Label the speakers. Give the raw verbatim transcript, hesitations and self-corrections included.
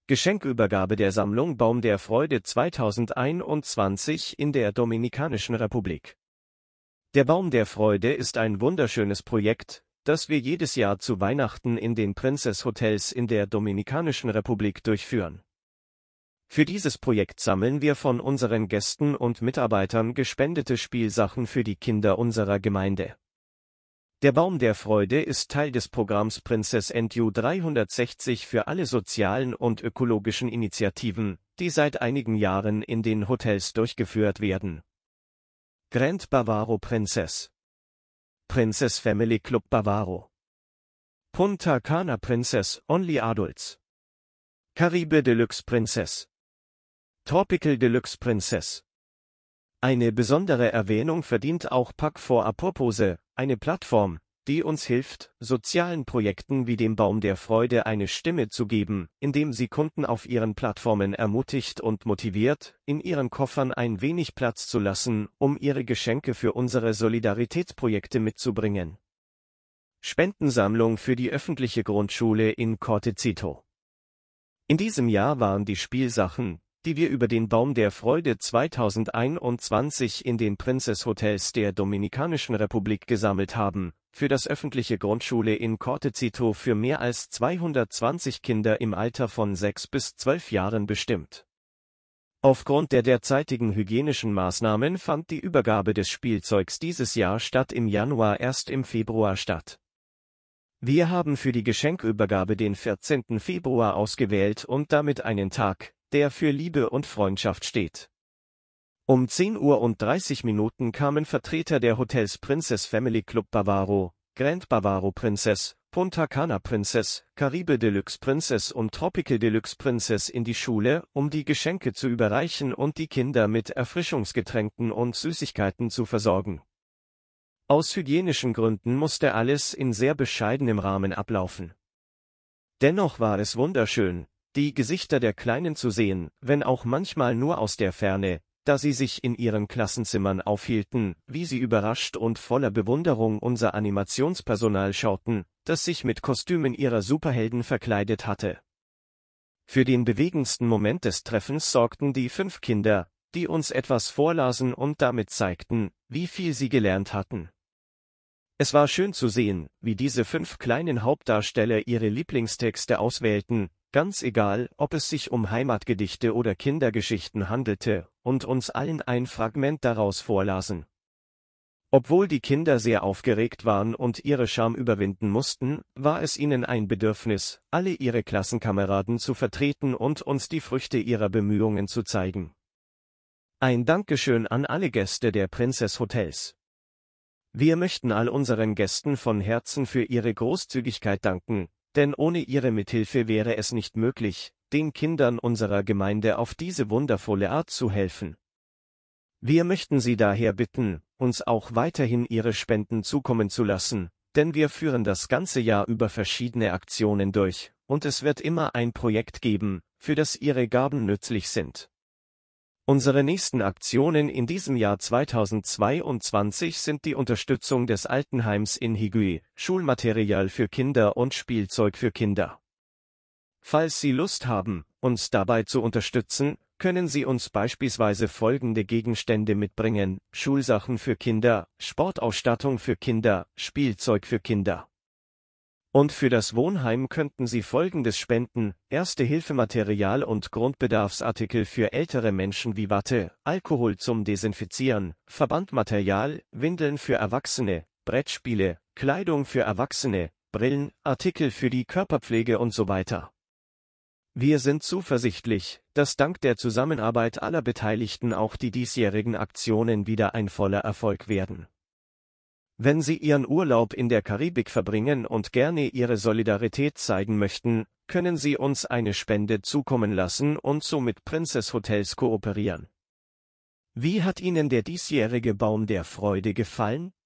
Speaker 1: Geschenkübergabe der Sammlung Baum der Freude zweitausendeinundzwanzig in der Dominikanischen Republik. Der Baum der Freude ist ein wunderschönes Projekt, das wir jedes Jahr zu Weihnachten in den Princess Hotels in der Dominikanischen Republik durchführen. Für dieses Projekt sammeln wir von unseren Gästen und Mitarbeitern gespendete Spielsachen für die Kinder unserer Gemeinde. Der Baum der Freude ist Teil des Programms Princess and You dreihundertsechzig für alle sozialen und ökologischen Initiativen, die seit einigen Jahren in den Hotels durchgeführt werden. Grand Bavaro Princess, Princess Family Club Bavaro, Punta Cana Princess Only Adults, Caribe Deluxe Princess, Tropical Deluxe Princess. Eine besondere Erwähnung verdient auch Pack for a Purpose, eine Plattform, die uns hilft, sozialen Projekten wie dem Baum der Freude eine Stimme zu geben, indem sie Kunden auf ihren Plattformen ermutigt und motiviert, in ihren Koffern ein wenig Platz zu lassen, um ihre Geschenke für unsere Solidaritätsprojekte mitzubringen. Spendensammlung für die öffentliche Grundschule in Cortecito. In diesem Jahr waren die Spielsachen, die wir über den Baum der Freude zweitausendeinundzwanzig in den Princess Hotels der Dominikanischen Republik gesammelt haben, für das öffentliche Grundschule in Cortecito für mehr als zweihundertzwanzig Kinder im Alter von sechs bis zwölf Jahren bestimmt. Aufgrund der derzeitigen hygienischen Maßnahmen fand die Übergabe des Spielzeugs dieses Jahr statt im Januar erst im Februar statt. Wir haben für die Geschenkübergabe den vierzehnten Februar ausgewählt und damit einen Tag, der für Liebe und Freundschaft steht. Um zehn Uhr und dreißig Minuten kamen Vertreter der Hotels Princess Family Club Bavaro, Grand Bavaro Princess, Punta Cana Princess, Caribe Deluxe Princess und Tropical Deluxe Princess in die Schule, um die Geschenke zu überreichen und die Kinder mit Erfrischungsgetränken und Süßigkeiten zu versorgen. Aus hygienischen Gründen musste alles in sehr bescheidenem Rahmen ablaufen. Dennoch war es wunderschön, die Gesichter der Kleinen zu sehen, wenn auch manchmal nur aus der Ferne, da sie sich in ihren Klassenzimmern aufhielten, wie sie überrascht und voller Bewunderung unser Animationspersonal schauten, das sich mit Kostümen ihrer Superhelden verkleidet hatte. Für den bewegendsten Moment des Treffens sorgten die fünf Kinder, die uns etwas vorlasen und damit zeigten, wie viel sie gelernt hatten. Es war schön zu sehen, wie diese fünf kleinen Hauptdarsteller ihre Lieblingstexte auswählten, ganz egal, ob es sich um Heimatgedichte oder Kindergeschichten handelte, und uns allen ein Fragment daraus vorlasen. Obwohl die Kinder sehr aufgeregt waren und ihre Scham überwinden mussten, war es ihnen ein Bedürfnis, alle ihre Klassenkameraden zu vertreten und uns die Früchte ihrer Bemühungen zu zeigen. Ein Dankeschön an alle Gäste der Princess Hotels. Wir möchten all unseren Gästen von Herzen für ihre Großzügigkeit danken, denn ohne ihre Mithilfe wäre es nicht möglich, den Kindern unserer Gemeinde auf diese wundervolle Art zu helfen. Wir möchten Sie daher bitten, uns auch weiterhin Ihre Spenden zukommen zu lassen, denn wir führen das ganze Jahr über verschiedene Aktionen durch, und es wird immer ein Projekt geben, für das Ihre Gaben nützlich sind. Unsere nächsten Aktionen in diesem Jahr zweitausendzweiundzwanzig sind die Unterstützung des Altenheims in Higüey, Schulmaterial für Kinder und Spielzeug für Kinder. Falls Sie Lust haben, uns dabei zu unterstützen, können Sie uns beispielsweise folgende Gegenstände mitbringen: Schulsachen für Kinder, Sportausstattung für Kinder, Spielzeug für Kinder. Und für das Wohnheim könnten Sie Folgendes spenden: Erste-Hilfematerial und Grundbedarfsartikel für ältere Menschen wie Watte, Alkohol zum Desinfizieren, Verbandmaterial, Windeln für Erwachsene, Brettspiele, Kleidung für Erwachsene, Brillen, Artikel für die Körperpflege und so weiter. Wir sind zuversichtlich, dass dank der Zusammenarbeit aller Beteiligten auch die diesjährigen Aktionen wieder ein voller Erfolg werden. Wenn Sie Ihren Urlaub in der Karibik verbringen und gerne Ihre Solidarität zeigen möchten, können Sie uns eine Spende zukommen lassen und so mit Princess Hotels kooperieren. Wie hat Ihnen der diesjährige Baum der Freude gefallen?